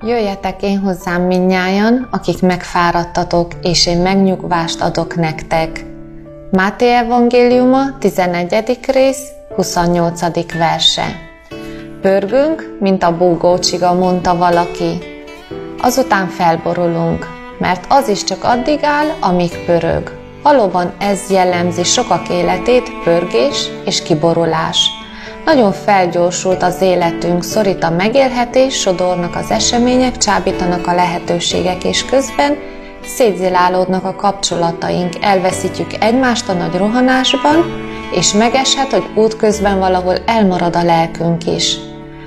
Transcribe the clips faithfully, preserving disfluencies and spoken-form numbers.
Jöjjetek én hozzám mindnyájan, akik megfáradtatok, és én megnyugvást adok nektek. Máté evangéliuma, tizennegyedik rész, huszonnyolcadik verse. Pörgünk, mint a búgócsiga, mondta valaki. Azután felborulunk, mert az is csak addig áll, amíg pörög. Valóban ez jellemzi sokak életét, pörgés és kiborulás. Nagyon felgyorsult az életünk, szorít a megélhetés, sodornak az események, csábítanak a lehetőségek, és közben szétzilálódnak a kapcsolataink, elveszítjük egymást a nagy rohanásban, és megeshet, hogy útközben valahol elmarad a lelkünk is.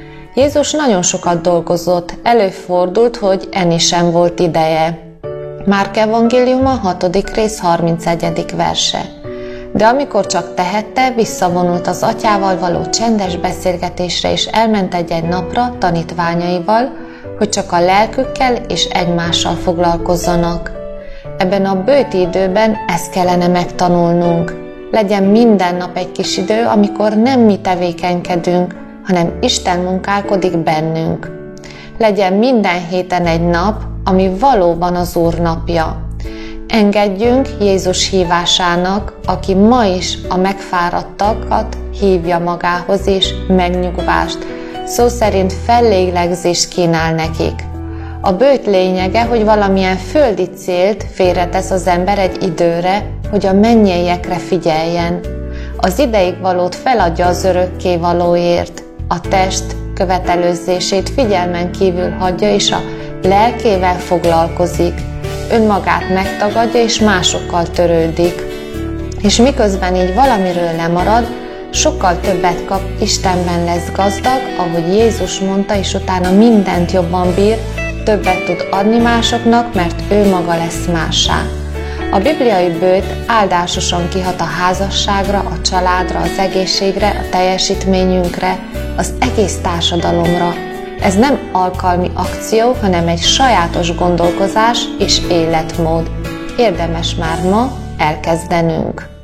Jézus nagyon sokat dolgozott, előfordult, hogy enni sem volt ideje. Márk evangéliuma, hatodik rész, harmincegyedik verse. De amikor csak tehette, visszavonult az atyával való csendes beszélgetésre, és elment egy-egy napra tanítványaival, hogy csak a lelkükkel és egymással foglalkozzanak. Ebben a bőti időben ezt kellene megtanulnunk. Legyen minden nap egy kis idő, amikor nem mi tevékenykedünk, hanem Isten munkálkodik bennünk. Legyen minden héten egy nap, ami valóban az Úr napja. Engedjünk Jézus hívásának, aki ma is a megfáradtakat hívja magához, és megnyugvást, szó szerint fellélegzést kínál nekik. A bőt lényege, hogy valamilyen földi célt félretesz az ember egy időre, hogy a mennyeiekre figyeljen. Az ideig valót feladja az örökké valóért, a test követelőzését figyelmen kívül hagyja, és a lelkével foglalkozik. Önmagát megtagadja, és másokkal törődik. És miközben így valamiről lemarad, sokkal többet kap, Istenben lesz gazdag, ahogy Jézus mondta, és utána mindent jobban bír, többet tud adni másoknak, mert ő maga lesz mássá. A bibliai bőt áldásosan kihat a házasságra, a családra, az egészségre, a teljesítményünkre, az egész társadalomra. Ez nem alkalmi akció, hanem egy sajátos gondolkozás és életmód. Érdemes már ma elkezdenünk.